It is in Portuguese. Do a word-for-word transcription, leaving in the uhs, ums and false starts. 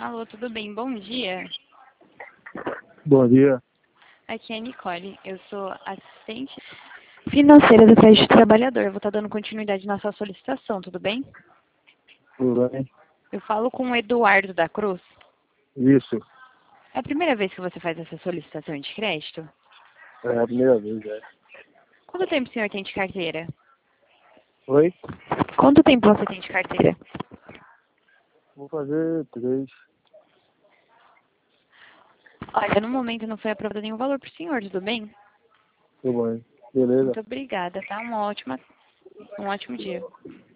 Alô, tudo bem? Bom dia. Bom dia. Aqui é a Nicole. Eu sou assistente financeira do Crédito Trabalhador. Eu vou estar dando continuidade na sua solicitação, tudo bem? Tudo bem? Eu falo com o Eduardo da Cruz. Isso. É a primeira vez que você faz essa solicitação de crédito? É a primeira vez, é. Quanto tempo o senhor tem de carteira? Oi? Quanto tempo você tem de carteira? Vou fazer três. Olha, no momento não foi aprovado nenhum valor para o senhor, tudo bem? Tudo bem. Beleza. Muito obrigada, tá? Uma ótima, um ótimo dia.